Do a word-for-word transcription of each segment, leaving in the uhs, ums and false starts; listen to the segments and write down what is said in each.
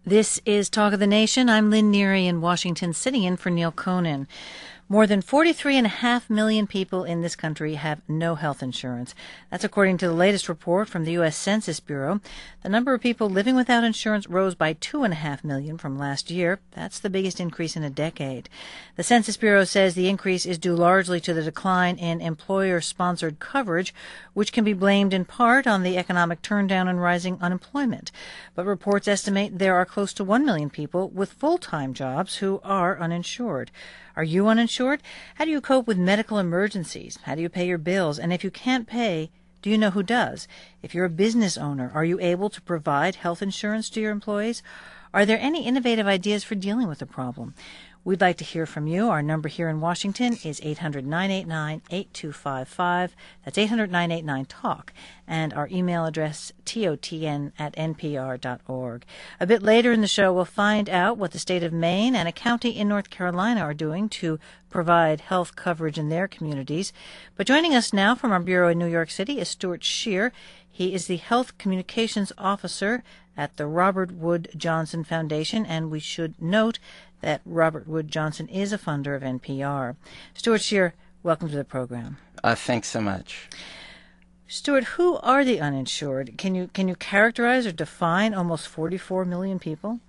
This is Talk of the Nation. I'm Lynn Neary in Washington, sitting in for Neil Conan. More than forty-three and a half million people in this country have no health insurance. That's according to the latest report from the U S Census Bureau. The number of people living without insurance rose by two and a half million from last year. That's the biggest increase in a decade. The Census Bureau says the increase is due largely to the decline in employer-sponsored coverage, which can be blamed in part on the economic turndown and rising unemployment. But reports estimate there are close to one million people with full-time jobs who are uninsured. Are you uninsured? How do you cope with medical emergencies? How do you pay your bills? And if you can't pay, do you know who does? If you're a business owner, are you able to provide health insurance to your employees? Are there any innovative ideas for dealing with the problem? We'd like to hear from you. Our number here in Washington is eight hundred, nine eight nine, eight two five five. That's eight hundred, nine eight nine, talk. And our email address, totn at npr dot org. A bit later in the show, we'll find out what the state of Maine and a county in North Carolina are doing to provide health coverage in their communities. But joining us now from our bureau in New York City is Stuart Scheer. He is the Health Communications Officer at the Robert Wood Johnson Foundation, and we should note that Robert Wood Johnson is a funder of N P R. Stuart Scheer, welcome to the program. Uh, thanks so much. Stuart, who are the uninsured? Can you can you characterize or define almost forty-four million people?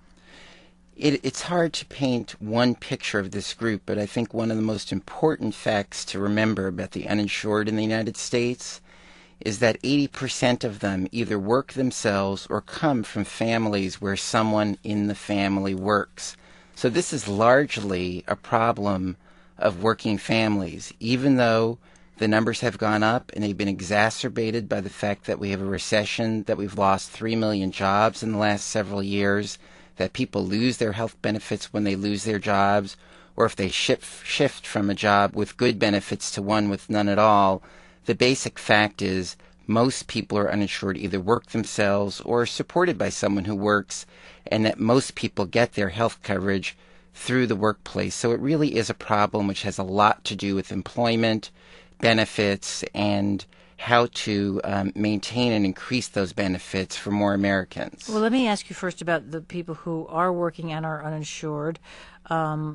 It, it's hard to paint one picture of this group, but I think one of the most important facts to remember about the uninsured in the United States is that eighty percent of them either work themselves or come from families where someone in the family works. So this is largely a problem of working families, even though the numbers have gone up and they've been exacerbated by the fact that we have a recession, that we've lost three million jobs in the last several years, that people lose their health benefits when they lose their jobs, or if they shift, shift from a job with good benefits to one with none at all. The basic fact is most people are uninsured, either work themselves or are supported by someone who works, and that most people get their health coverage through the workplace. So it really is a problem which has a lot to do with employment, benefits, and how to um, maintain and increase those benefits for more Americans. Well, let me ask you first about the people who are working and are uninsured. Um,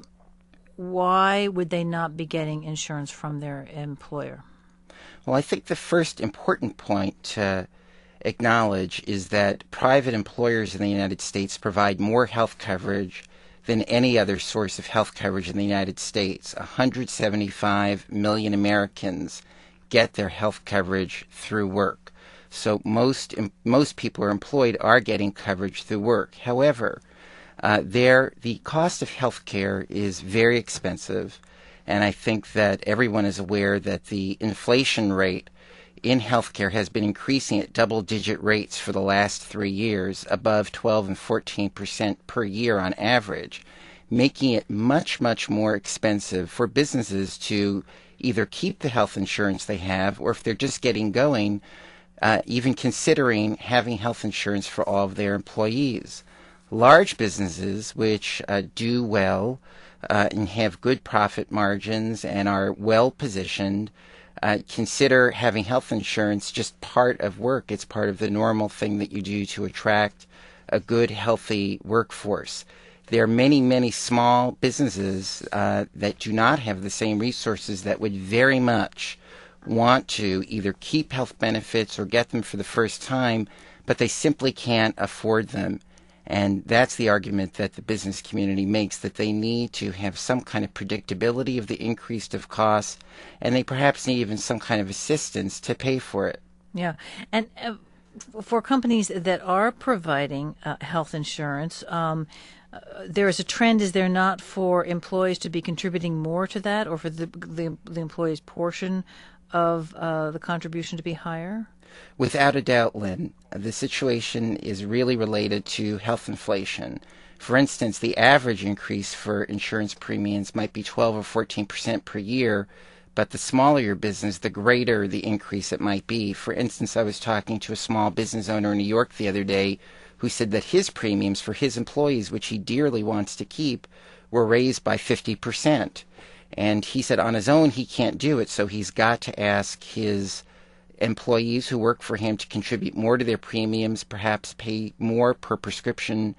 why would they not be getting insurance from their employer? Well, I think the first important point to acknowledge is that private employers in the United States provide more health coverage than any other source of health coverage in the United States. one hundred seventy-five million Americans get their health coverage through work. So most most people who are employed are getting coverage through work. However, uh, there the cost of health care is very expensive. And I think that everyone is aware that the inflation rate in healthcare has been increasing at double-digit rates for the last three years, above twelve and fourteen percent per year on average, making it much, much more expensive for businesses to either keep the health insurance they have, or if they're just getting going, uh, even considering having health insurance for all of their employees. Large businesses, which uh, do well, Uh, and have good profit margins and are well positioned, uh, consider having health insurance just part of work. It's part of the normal thing that you do to attract a good, healthy workforce. There are many, many small businesses uh, that do not have the same resources that would very much want to either keep health benefits or get them for the first time, but they simply can't afford them. And that's the argument that the business community makes, that they need to have some kind of predictability of the increase of costs, and they perhaps need even some kind of assistance to pay for it. Yeah. And uh, for companies that are providing uh, health insurance, um, uh, there is a trend, is there not, for employees to be contributing more to that, or for the, the, the employee's portion of uh, the contribution to be higher? Without a doubt, Lynn, the situation is really related to health inflation. For instance, the average increase for insurance premiums might be twelve or fourteen percent per year, but the smaller your business, the greater the increase it might be. For instance, I was talking to a small business owner in New York the other day who said that his premiums for his employees, which he dearly wants to keep, were raised by fifty percent. And he said on his own he can't do it, so he's got to ask his employees who work for him to contribute more to their premiums, perhaps pay more per prescription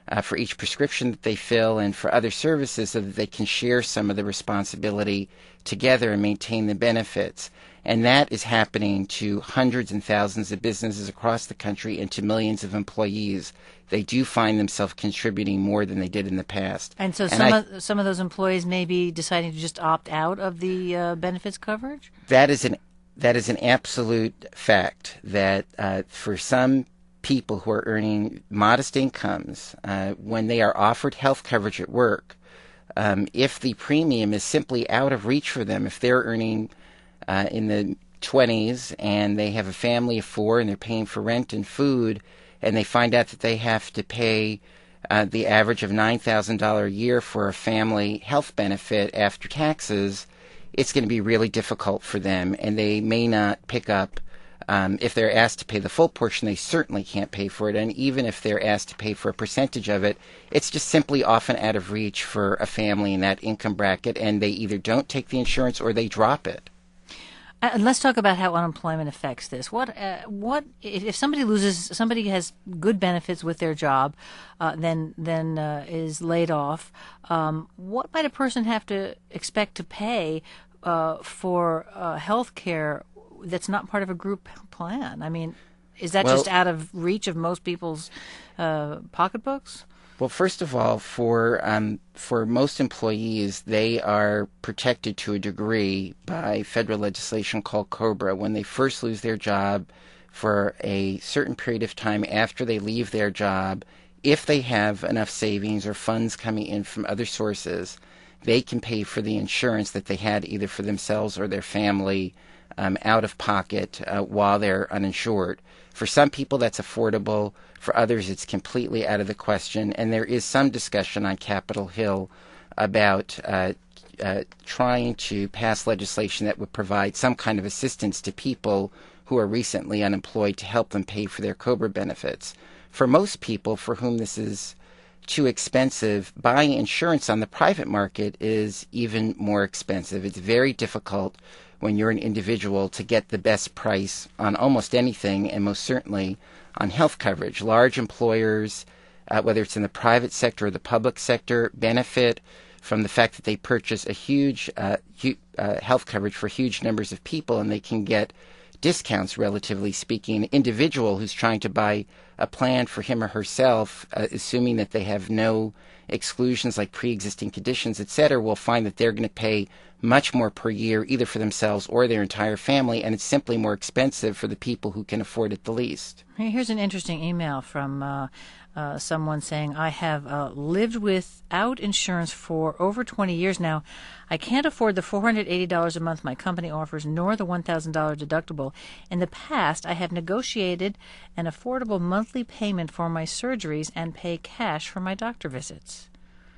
uh, for each prescription that they fill and for other services so that they can share some of the responsibility together and maintain the benefits. And that is happening to hundreds and thousands of businesses across the country and to millions of employees. They do find themselves contributing more than they did in the past. And so and some I, of some of those employees may be deciding to just opt out of the uh, benefits coverage? That is an that is an absolute fact that uh, for some people who are earning modest incomes, uh, when they are offered health coverage at work, um, if the premium is simply out of reach for them, if they're earning uh, in the twenties and they have a family of four and they're paying for rent and food, and they find out that they have to pay uh, the average of nine thousand dollars a year for a family health benefit after taxes, it's going to be really difficult for them, and they may not pick up. Um, if they're asked to pay the full portion, they certainly can't pay for it. And even if they're asked to pay for a percentage of it, it's just simply often out of reach for a family in that income bracket, and they either don't take the insurance or they drop it. Uh, let's talk about how unemployment affects this. What, uh, what if, if somebody loses, somebody has good benefits with their job, uh, then then uh, is laid off? Um, what might a person have to expect to pay uh, for uh, health care that's not part of a group plan? I mean, is that well, just out of reach of most people's uh, pocketbooks? Well, first of all, for um, for most employees, they are protected to a degree by federal legislation called COBRA. When they first lose their job for a certain period of time after they leave their job, if they have enough savings or funds coming in from other sources, they can pay for the insurance that they had either for themselves or their family um, out of pocket uh, while they're uninsured. For some people, that's affordable. For others, it's completely out of the question. And there is some discussion on Capitol Hill about uh, uh, trying to pass legislation that would provide some kind of assistance to people who are recently unemployed to help them pay for their COBRA benefits. For most people for whom this is too expensive, buying insurance on the private market is even more expensive. It's very difficult when you're an individual to get the best price on almost anything, and most certainly on health coverage. Large employers, uh, whether it's in the private sector or the public sector, benefit from the fact that they purchase a huge uh, hu- uh, health coverage for huge numbers of people, and they can get discounts, relatively speaking. An individual who's trying to buy a plan for him or herself, uh, assuming that they have no exclusions like pre-existing conditions, et cetera, will find that they're going to pay much more per year, either for themselves or their entire family, and it's simply more expensive for the people who can afford it the least. Here's an interesting email from uh, uh, someone saying, I have uh, lived without insurance for over twenty years now. I can't afford the four hundred eighty dollars a month my company offers, nor the one thousand dollars deductible. In the past, I have negotiated an affordable monthly payment for my surgeries and pay cash for my doctor visits.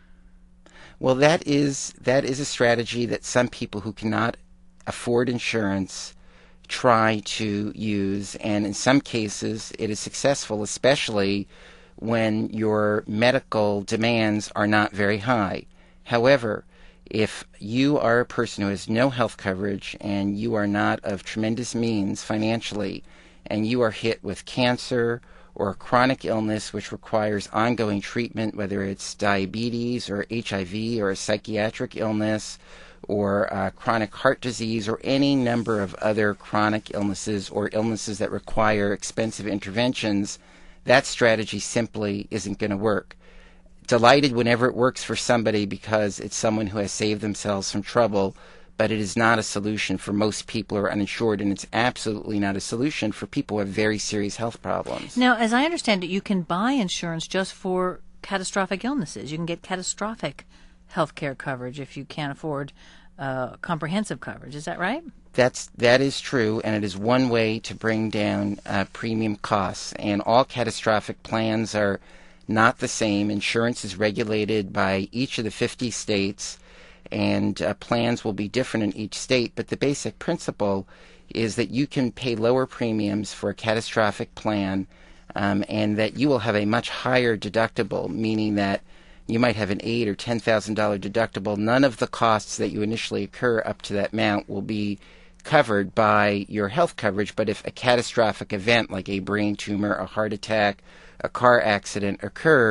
Well, that is that is a strategy that some people who cannot afford insurance try to use, and in some cases it is successful, especially when your medical demands are not very high. However, if you are a person who has no health coverage and you are not of tremendous means financially, and you are hit with cancer or a chronic illness which requires ongoing treatment, whether it's diabetes or H I V or a psychiatric illness or uh, chronic heart disease or any number of other chronic illnesses or illnesses that require expensive interventions, that strategy simply isn't going to work. Delighted whenever it works for somebody because it's someone who has saved themselves from trouble, but it is not a solution for most people who are uninsured, and it's absolutely not a solution for people who have very serious health problems. Now, as I understand it, you can buy insurance just for catastrophic illnesses. You can get catastrophic health care coverage if you can't afford uh, comprehensive coverage. Is that right? That's, that is true, and it is one way to bring down uh, premium costs. And all catastrophic plans are not the same. Insurance is regulated by each of the fifty states, and uh, plans will be different in each state, but the basic principle is that you can pay lower premiums for a catastrophic plan, um, and that you will have a much higher deductible, meaning that you might have an eight or ten thousand dollar deductible. None of the costs that you initially incur up to that amount will be covered by your health coverage, but if a catastrophic event like a brain tumor, a heart attack, a car accident occur,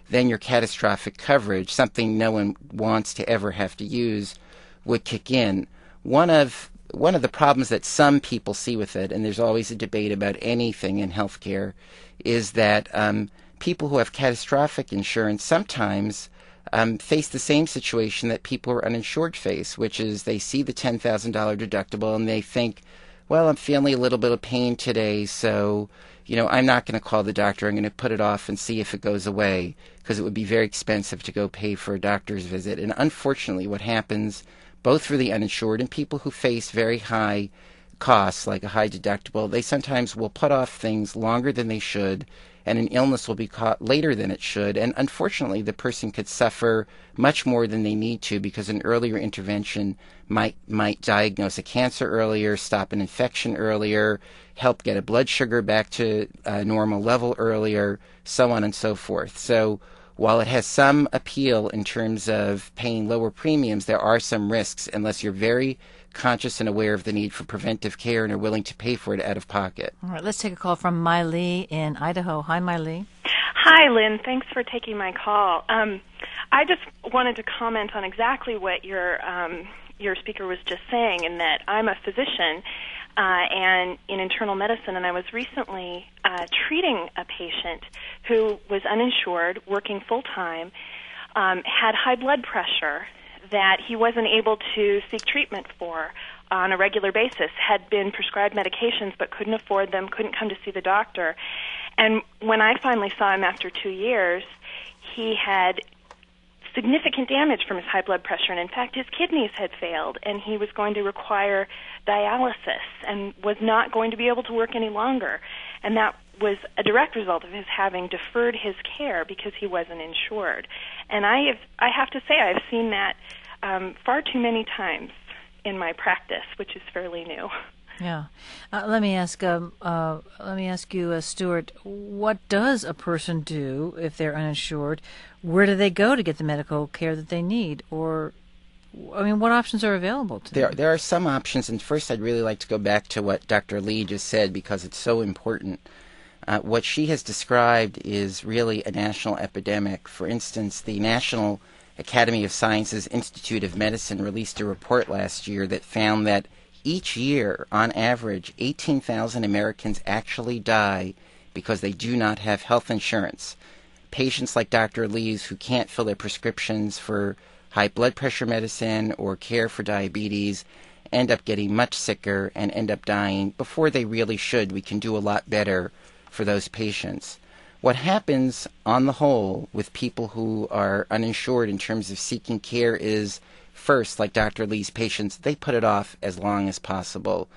then your catastrophic coverage, something no one wants to ever have to use, would kick in. One of one of the problems that some people see with it, and there's always a debate about anything in healthcare, is that um, people who have catastrophic insurance sometimes um, face the same situation that people who are uninsured face, which is they see the ten thousand dollars deductible and they think, well, I'm feeling a little bit of pain today, so you know, I'm not going to call the doctor. I'm going to put it off and see if it goes away, because it would be very expensive to go pay for a doctor's visit. And unfortunately, what happens, both for the uninsured and people who face very high costs, like a high deductible, they sometimes will put off things longer than they should, and an illness will be caught later than it should. And unfortunately, the person could suffer much more than they need to, because an earlier intervention might might diagnose a cancer earlier, stop an infection earlier, help get a blood sugar back to a normal level earlier, so on and so forth. So while it has some appeal in terms of paying lower premiums, there are some risks unless you're very conscious and aware of the need for preventive care and are willing to pay for it out of pocket. All right, let's take a call from Mai Lee in Idaho. Hi, Mai Lee. Hi, Lynn. Thanks for taking my call. Um, I just wanted to comment on exactly what your um, your speaker was just saying, in that I'm a physician uh, and in internal medicine, and I was recently uh, treating a patient who was uninsured, working full-time, um, had high blood pressure that he wasn't able to seek treatment for on a regular basis, had been prescribed medications but couldn't afford them, couldn't come to see the doctor. And when I finally saw him after two years, he had significant damage from his high blood pressure, and in fact his kidneys had failed, and he was going to require dialysis and was not going to be able to work any longer. And that was a direct result of his having deferred his care because he wasn't insured. And I have, I have to say I've seen that um, far too many times in my practice, which is fairly new. Yeah. Uh, let me ask. Um, uh, let me ask you, uh, Stuart. What does a person do if they're uninsured? Where do they go to get the medical care that they need? Or, I mean, what options are available to there, them? There are some options, and first I'd really like to go back to what Doctor Lee just said, because it's so important. Uh, what she has described is really a national epidemic. For instance, the National Academy of Sciences Institute of Medicine released a report last year that found that each year, on average, eighteen thousand Americans actually die because they do not have health insurance. Patients like Doctor Lee's who can't fill their prescriptions for high blood pressure medicine or care for diabetes end up getting much sicker and end up dying before they really should. We can do a lot better for those patients. What happens on the whole with people who are uninsured in terms of seeking care is, first, like Doctor Lee's patients, they put it off as long as possible.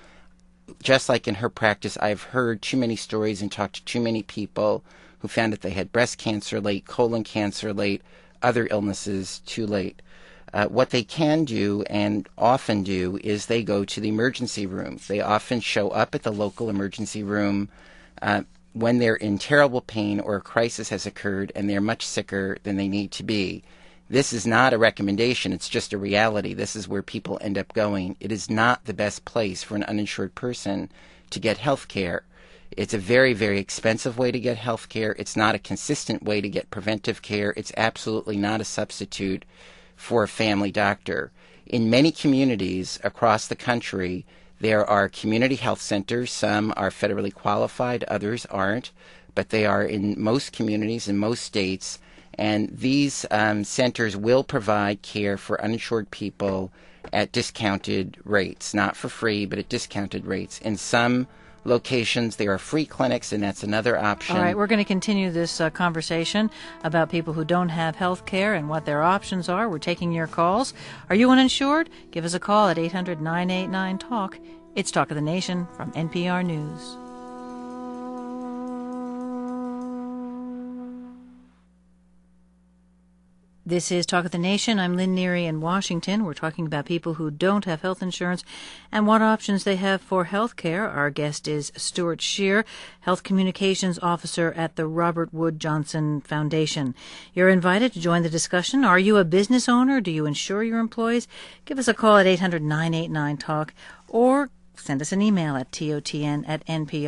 Just like in her practice, I've heard too many stories and talked to too many people who found that they had breast cancer late, colon cancer late, other illnesses too late. Uh, what they can do, and often do, is they go to the emergency room. They often show up at the local emergency room uh, when they're in terrible pain or a crisis has occurred and they're much sicker than they need to be. This is not a recommendation, it's just a reality. This is where people end up going. It is not the best place for an uninsured person to get health care. It's a very, very expensive way to get health care. It's not a consistent way to get preventive care. It's absolutely not a substitute for a family doctor. In many communities across the country, there are community health centers. Some are federally qualified, others aren't, but they are in most communities in most states. And these um, centers will provide care for uninsured people at discounted rates, not for free, but at discounted rates. In some locations, there are free clinics, and that's another option. All right, we're going to continue this uh, conversation about people who don't have health care and what their options are. We're taking your calls. Are you uninsured? Give us a call at eight hundred, nine eight nine, TALK. It's Talk of the Nation from N P R News. This is Talk of the Nation. I'm Lynn Neary in Washington. We're talking about people who don't have health insurance and what options they have for health care. Our guest is Stuart Scheer, Health Communications Officer at the Robert Wood Johnson Foundation. You're invited to join the discussion. Are you a business owner? Do you insure your employees? Give us a call at eight hundred, nine eight nine, TALK or send us an email at totn at npr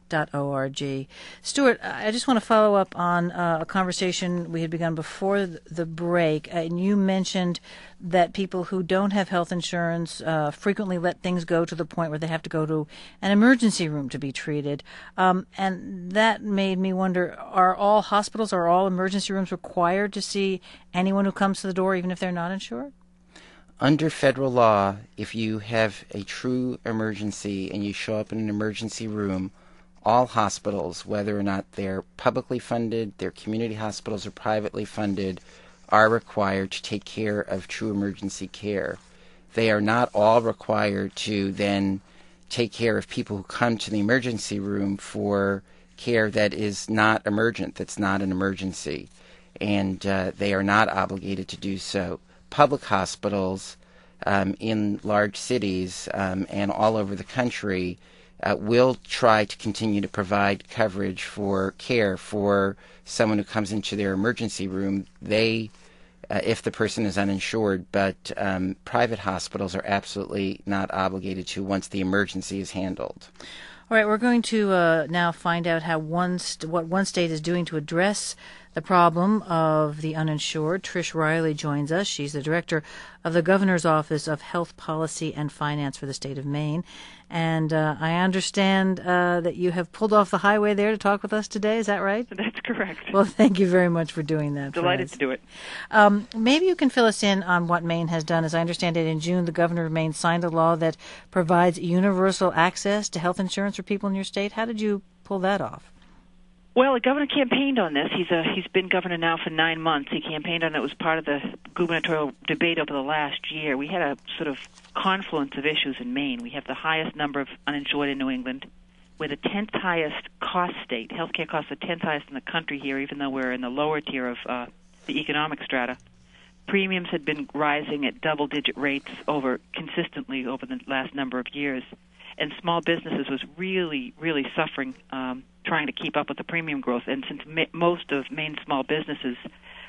dot org. Stuart, I just want to follow up on uh, a conversation we had begun before the break, and you mentioned that people who don't have health insurance uh, frequently let things go to the point where they have to go to an emergency room to be treated. Um, and that made me wonder, are all hospitals, are all emergency rooms required to see anyone who comes to the door, even if they're not insured? Under federal law, if you have a true emergency and you show up in an emergency room, all hospitals, whether or not they're publicly funded, they're community hospitals or privately funded, are required to take care of true emergency care. They are not all required to then take care of people who come to the emergency room for care that is not emergent, that's not an emergency, and uh, they are not obligated to do so. Public hospitals um, in large cities um, and all over the country uh, will try to continue to provide coverage for care for someone who comes into their emergency room. They, uh, if the person is uninsured, but um, private hospitals are absolutely not obligated to once the emergency is handled. All right, we're going to uh, now find out how one st- what one state is doing to address the problem of the uninsured. Trish Riley joins us. She's the director of the Governor's Office of Health Policy and Finance for the state of Maine. And uh, I understand uh, that you have pulled off the highway there to talk with us today. Is that right? That's correct. Well, thank you very much for doing that. Delighted to do it. Um, maybe you can fill us in on what Maine has done. As I understand it, in June, the governor of Maine signed a law that provides universal access to health insurance for people in your state. How did you pull that off? Well, the governor campaigned on this. He's a, he's been governor now for nine months. He campaigned on it. It was part of the gubernatorial debate over the last year. We had a sort of confluence of issues in Maine. We have the highest number of uninsured in New England. We're the tenth highest cost state. Healthcare costs are tenth highest in the country here, even though we're in the lower tier of uh, the economic strata. Premiums had been rising at double-digit rates over consistently over the last number of years, and small businesses was really, really suffering, um, trying to keep up with the premium growth. And since ma- most of Maine's small businesses,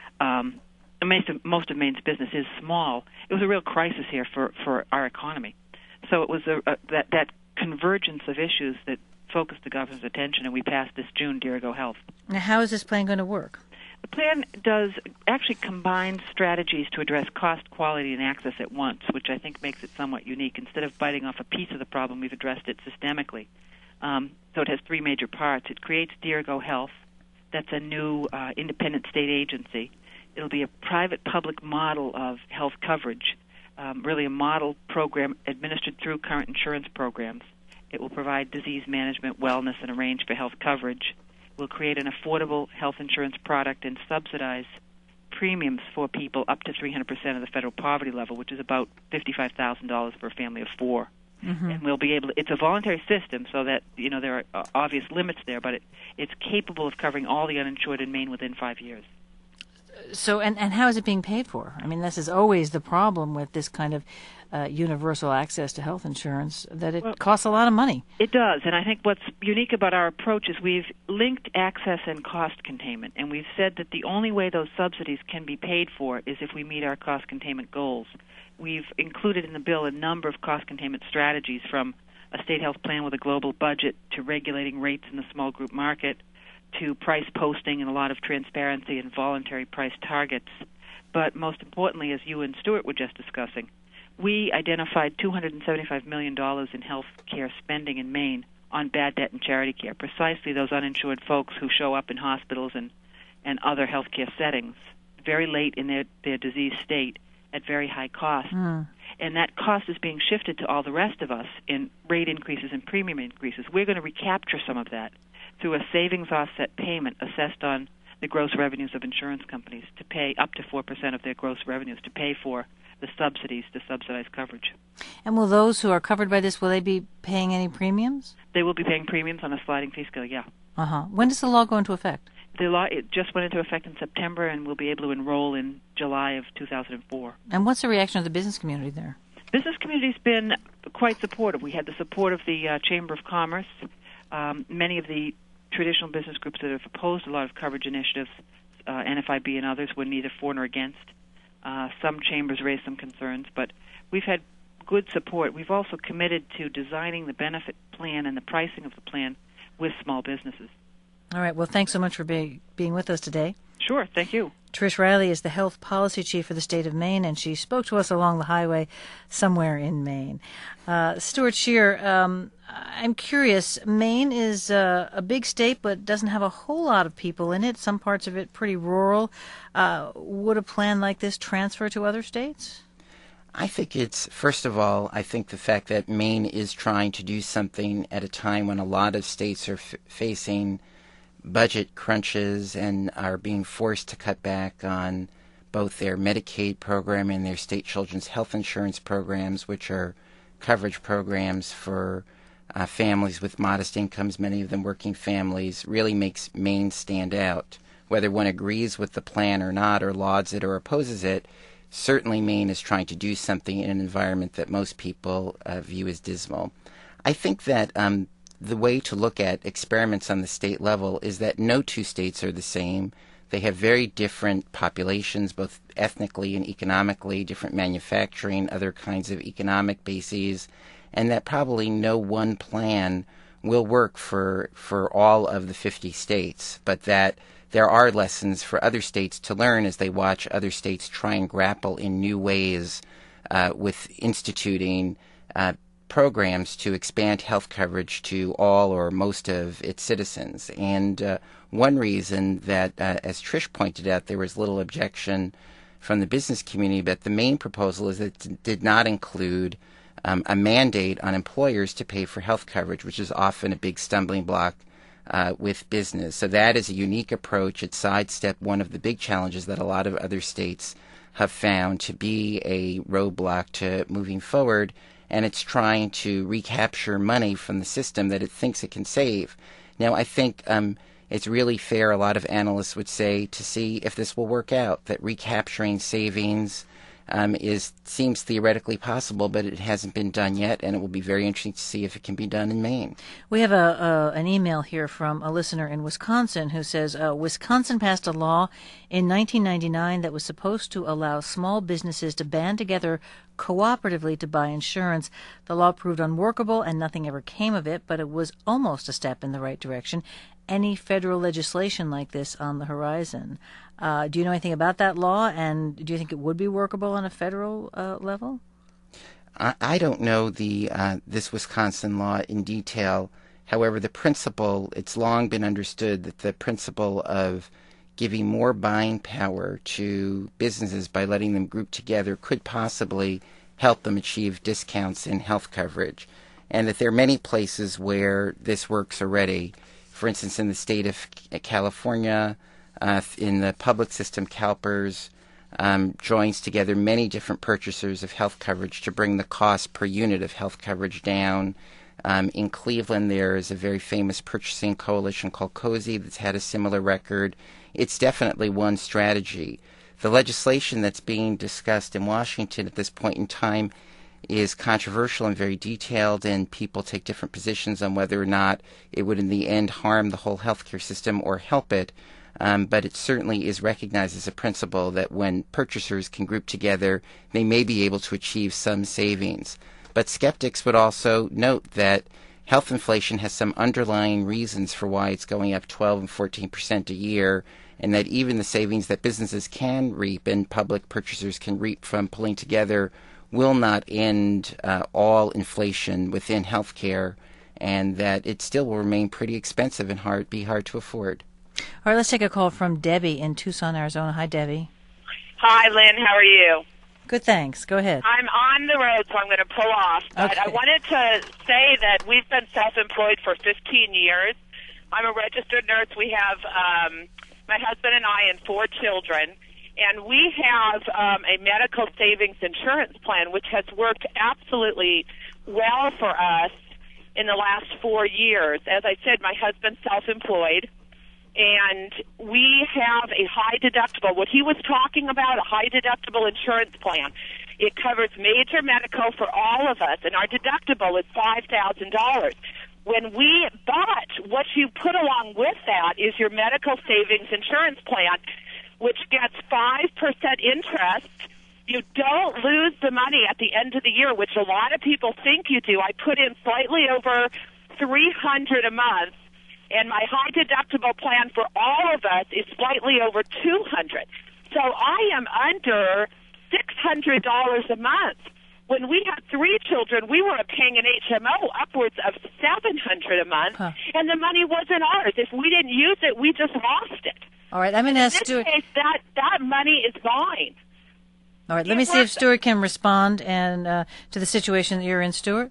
um, most of, most of Maine's business is small, it was a real crisis here for, for our economy. So it was a, a, that that convergence of issues that focused the governor's attention, and we passed this June Dirigo Health. Now, how is this plan going to work? The plan does actually combine strategies to address cost, quality, and access at once, which I think makes it somewhat unique. Instead of biting off a piece of the problem, we've addressed it systemically. Um, so it has three major parts. It creates Dirigo Health. That's a new uh, independent state agency. It'll be a private-public model of health coverage, um, really a model program administered through current insurance programs. It will provide disease management, wellness, and arrange for health coverage. We'll create an affordable health insurance product and subsidize premiums for people up to three hundred percent of the federal poverty level, which is about fifty-five thousand dollars for a family of four. Mm-hmm. And we'll be able to, it's a voluntary system, so that, you know, there are uh, obvious limits there, but it, it's capable of covering all the uninsured in Maine within five years. So, and, and how is it being paid for? I mean, this is always the problem with this kind of uh, universal access to health insurance, that it well, costs a lot of money. It does, and I think what's unique about our approach is we've linked access and cost containment, and we've said that the only way those subsidies can be paid for is if we meet our cost containment goals. We've included in the bill a number of cost containment strategies, from a state health plan with a global budget to regulating rates in the small group market to price posting and a lot of transparency and voluntary price targets. But most importantly, as you and Stuart were just discussing, we identified two hundred seventy-five million dollars in health care spending in Maine on bad debt and charity care, precisely those uninsured folks who show up in hospitals and, and other health care settings very late in their, their disease state at very high cost. Mm. And that cost is being shifted to all the rest of us in rate increases and premium increases. We're going to recapture some of that through a savings offset payment assessed on the gross revenues of insurance companies to pay up to four percent of their gross revenues to pay for the subsidies to subsidize coverage. And will those who are covered by this, will they be paying any premiums? They will be paying premiums on a sliding fee scale, yeah. Uh-huh. When does the law go into effect? The law it just went into effect in September, and we'll be able to enroll in July of two thousand four. And what's the reaction of the business community there? Business community's been quite supportive. We had the support of the uh, Chamber of Commerce. Um, many of the traditional business groups that have opposed a lot of coverage initiatives, uh, N F I B and others, were neither for nor against. Uh, some chambers raised some concerns, but we've had good support. We've also committed to designing the benefit plan and the pricing of the plan with small businesses. All right. Well, thanks so much for being being with us today. Sure. Thank you. Trish Riley is the health policy chief for the state of Maine, and she spoke to us along the highway somewhere in Maine. Uh, Stuart Scheer, um, I'm curious. Maine is uh, a big state, but doesn't have a whole lot of people in it. Some parts of it pretty rural. Uh, would a plan like this transfer to other states? I think it's, first of all, I think the fact that Maine is trying to do something at a time when a lot of states are f- facing budget crunches and are being forced to cut back on both their Medicaid program and their state children's health insurance programs, which are coverage programs for uh, families with modest incomes, many of them working families, really makes Maine stand out. Whether one agrees with the plan or not, or lauds it or opposes it, certainly Maine is trying to do something in an environment that most people uh, view as dismal. I think that um, the way to look at experiments on the state level is that no two states are the same. They have very different populations, both ethnically and economically, different manufacturing, other kinds of economic bases, and that probably no one plan will work for for all of the fifty states, but that there are lessons for other states to learn as they watch other states try and grapple in new ways uh, with instituting uh, programs to expand health coverage to all or most of its citizens. And uh, one reason that, uh, as Trish pointed out, there was little objection from the business community, but the main proposal is that it did not include um, a mandate on employers to pay for health coverage, which is often a big stumbling block uh, with business. So that is a unique approach. It sidestepped one of the big challenges that a lot of other states have found to be a roadblock to moving forward, and it's trying to recapture money from the system that it thinks it can save. Now, I think um, it's really fair, a lot of analysts would say, to see if this will work out, that recapturing savings um, is seems theoretically possible, but it hasn't been done yet, and it will be very interesting to see if it can be done in Maine. We have a, a an email here from a listener in Wisconsin who says, uh, Wisconsin passed a law in nineteen ninety-nine that was supposed to allow small businesses to band together cooperatively to buy insurance. The law proved unworkable and nothing ever came of it, but it was almost a step in the right direction. Any federal legislation like this on the horizon? Uh, do you know anything about that law, and do you think it would be workable on a federal uh, level? I, I don't know the uh, this Wisconsin law in detail. However, the principle, it's long been understood that the principle of giving more buying power to businesses by letting them group together could possibly help them achieve discounts in health coverage, and that there are many places where this works already. For instance, in the state of California, uh, in the public system, CalPERS um, joins together many different purchasers of health coverage to bring the cost per unit of health coverage down. Um, in Cleveland, there is a very famous purchasing coalition called COSI that's had a similar record. It's definitely one strategy. The legislation that's being discussed in Washington at this point in time is controversial and very detailed, and people take different positions on whether or not it would in the end harm the whole healthcare system or help it. Um, but it certainly is recognized as a principle that when purchasers can group together, they may be able to achieve some savings. But skeptics would also note that health inflation has some underlying reasons for why it's going up twelve and fourteen percent a year, and that even the savings that businesses can reap and public purchasers can reap from pulling together will not end uh, all inflation within healthcare, and that it still will remain pretty expensive and hard be hard to afford. All right, let's take a call from Debbie in Tucson, Arizona. Hi, Debbie. Hi, Lynn. How are you? Good, thanks. Go ahead. I'm on the road, so I'm going to pull off. But okay. I wanted to say that we've been self-employed for fifteen years. I'm a registered nurse. We have um, my husband and I and four children. And we have um, a medical savings insurance plan, which has worked absolutely well for us in the last four years. As I said, my husband's self-employed, and we have a high deductible. What he was talking about, a high deductible insurance plan. It covers major medical for all of us, and our deductible is five thousand dollars. When we, but what you put along with that is your medical savings insurance plan, which gets five percent interest. You don't lose the money at the end of the year, which a lot of people think you do. I put in slightly over three hundred dollars a month, and my high deductible plan for all of us is slightly over two hundred dollars. So I am under six hundred dollars a month. When we had three children, we were paying an H M O upwards of seven hundred dollars a month, huh. and the money wasn't ours. If we didn't use it, we just lost it. All right, I'm going to ask Stuart. In this case, that, that money is mine. All right, let it me see if Stuart can respond and uh, to the situation that you're in, Stuart.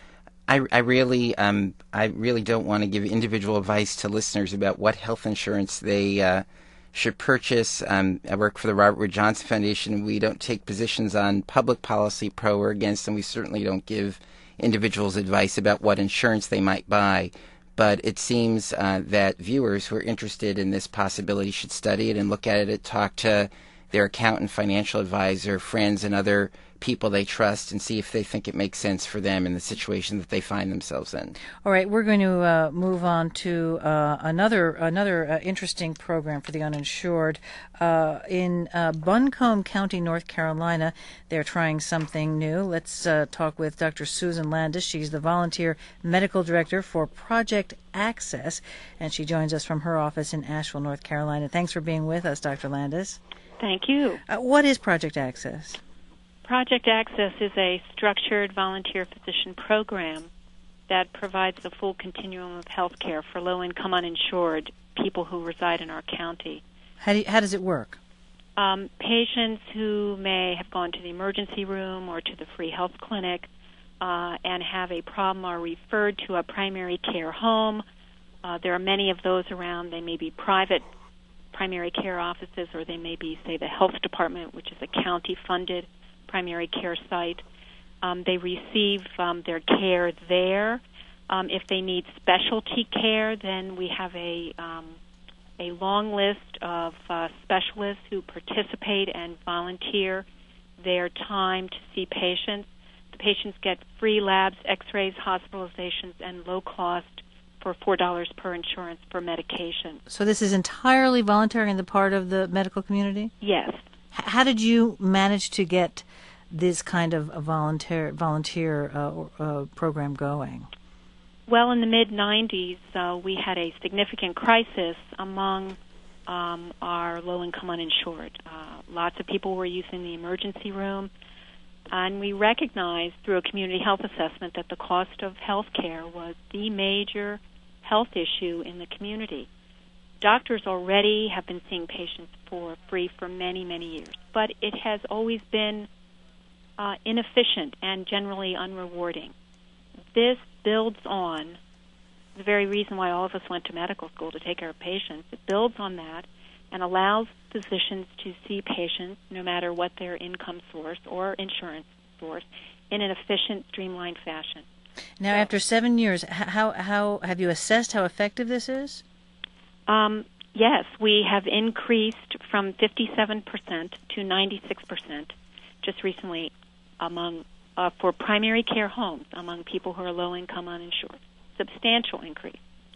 I, I really, um, I really don't want to give individual advice to listeners about what health insurance they uh, should purchase. Um, I work for the Robert Wood Johnson Foundation. We don't take positions on public policy, pro or against, and we certainly don't give individuals advice about what insurance they might buy. But it seems uh, that viewers who are interested in this possibility should study it and look at it, talk to their accountant, financial advisor, friends, and other people they trust, and see if they think it makes sense for them in the situation that they find themselves in. All right, we're going to uh, move on to uh, another another uh, interesting program for the uninsured. Uh, in uh, Buncombe County, North Carolina, they're trying something new. Let's uh, talk with Doctor Susan Landis. She's the volunteer medical director for Project Access, and she joins us from her office in Asheville, North Carolina. Thanks for being with us, Doctor Landis. Thank you. Uh, what is Project Access? Project Access is a structured volunteer physician program that provides the full continuum of health care for low-income uninsured people who reside in our county. How, do you, how does it work? Um, patients who may have gone to the emergency room or to the free health clinic uh, and have a problem are referred to a primary care home. Uh, there are many of those around. They may be private primary care offices, or they may be, say, the health department, which is a county-funded primary care site. Um, they receive um, their care there. Um, if they need specialty care, then we have a um, a long list of uh, specialists who participate and volunteer their time to see patients. The patients get free labs, x-rays, hospitalizations, and low cost for four dollars per insurance for medication. So this is entirely voluntary on the part of the medical community? Yes. H- how did you manage to get this kind of a volunteer volunteer uh, uh, program going? Well, in the mid nineties, uh, we had a significant crisis among um, our low-income uninsured. Uh, lots of people were using the emergency room, and we recognized through a community health assessment that the cost of health care was the major health issue in the community. Doctors already have been seeing patients for free for many, many years, but it has always been uh, inefficient and generally unrewarding. This builds on the very reason why all of us went to medical school, to take care of patients. It builds on that and allows physicians to see patients, no matter what their income source or insurance source, in an efficient, streamlined fashion. Now, so, after seven years, how how have you assessed how effective this is? Um, yes, we have increased from fifty-seven percent to ninety-six percent just recently among uh, for primary care homes among people who are low-income uninsured. Substantial increase.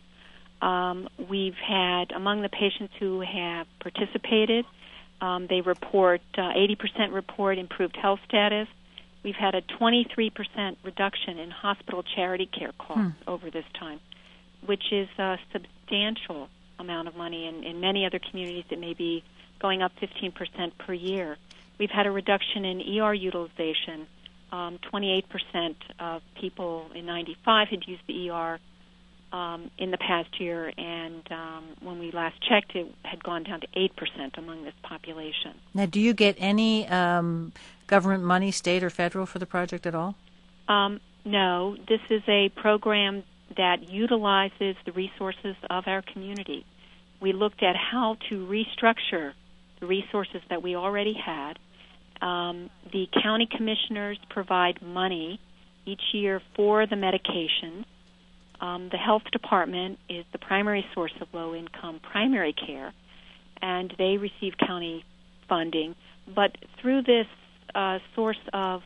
Um, we've had, among the patients who have participated, um, they report, uh, eighty percent report improved health status. We've had a twenty-three percent reduction in hospital charity care costs hmm. over this time, which is a substantial amount of money. In, in many other communities, it may be going up fifteen percent per year. We've had a reduction in E R utilization. Um, twenty-eight percent of people in ninety-five had used the E R um, in the past year, and um, when we last checked, it had gone down to eight percent among this population. Now, do you get any um, government money, state or federal, for the project at all? Um, no. This is a program that utilizes the resources of our community. We looked at how to restructure the resources that we already had. Um, the county commissioners provide money each year for the medication. Um, the health department is the primary source of low-income primary care, and they receive county funding. But through this uh, source of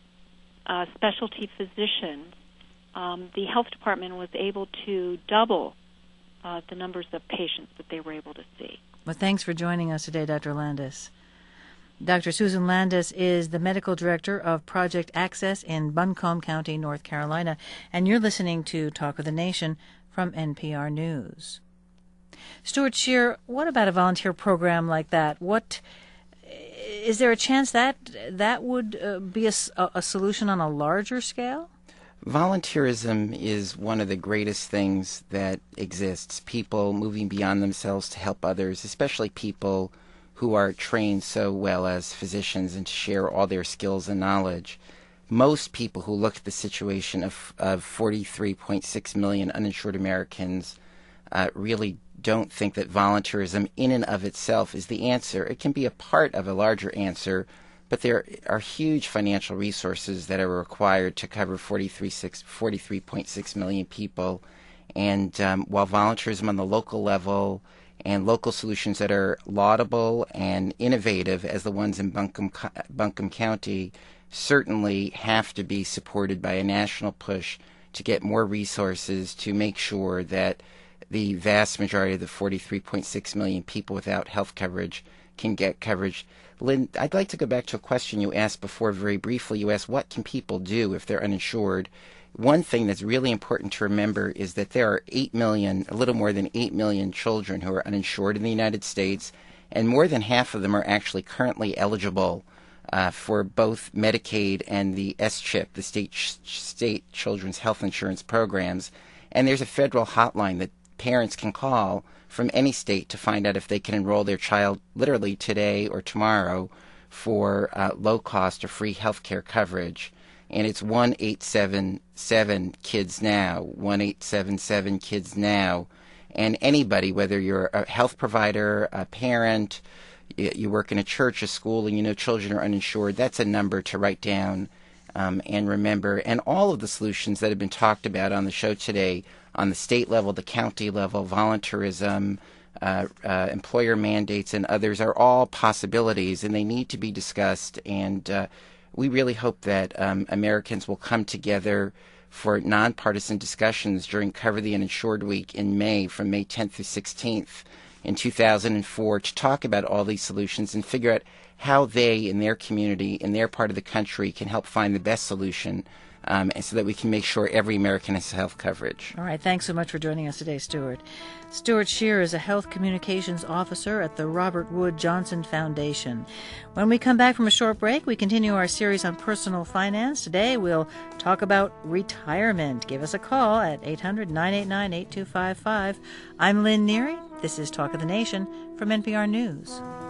uh, specialty physicians, um, the health department was able to double uh, the numbers of patients that they were able to see. Well, thanks for joining us today, Doctor Landis. Doctor Susan Landis is the medical director of Project Access in Buncombe County, North Carolina, and you're listening to Talk of the Nation from N P R News. Stuart Scheer, what about a volunteer program like that? What is there a chance that that would uh, be a, a solution on a larger scale? Volunteerism is one of the greatest things that exists. People moving beyond themselves to help others, especially people who are trained so well as physicians and to share all their skills and knowledge. Most people who look at the situation of, of forty-three point six million uninsured Americans uh, really don't think that volunteerism in and of itself is the answer. It can be a part of a larger answer, but there are huge financial resources that are required to cover forty-three point six million people. And um, while volunteerism on the local level and local solutions that are laudable and innovative, as the ones in Buncombe, Buncombe County, certainly have to be supported by a national push to get more resources to make sure that the vast majority of the forty-three point six million people without health coverage can get coverage. Lynn, I'd like to go back to a question you asked before very briefly. You asked, what can people do if they're uninsured? One thing that's really important to remember is that there are eight million, a little more than eight million children who are uninsured in the United States, and more than half of them are actually currently eligible uh, for both Medicaid and the S CHIP, the state, state Children's Health Insurance Programs. And there's a federal hotline that parents can call from any state to find out if they can enroll their child literally today or tomorrow for uh, low-cost or free health care coverage. And it's one eight seven seven kids now, one eight seven seven kids now. And anybody, whether you're a health provider, a parent, you work in a church, a school, and you know children are uninsured, that's a number to write down um, and remember. And all of the solutions that have been talked about on the show today, on the state level, the county level, volunteerism, uh, uh, employer mandates, and others are all possibilities, and they need to be discussed. And uh, we really hope that um, Americans will come together for nonpartisan discussions during Cover the Uninsured Week in May, from May tenth through sixteenth in two thousand four, to talk about all these solutions and figure out how they, in their community, in their part of the country, can help find the best solution, um, and so that we can make sure every American has health coverage. All right. Thanks so much for joining us today, Stuart. Stuart Scheer is a health communications officer at the Robert Wood Johnson Foundation. When we come back from a short break, we continue our series on personal finance. Today, we'll talk about retirement. Give us a call at eight hundred, nine eight nine, eight two five five. I'm Lynn Neary. This is Talk of the Nation from N P R News.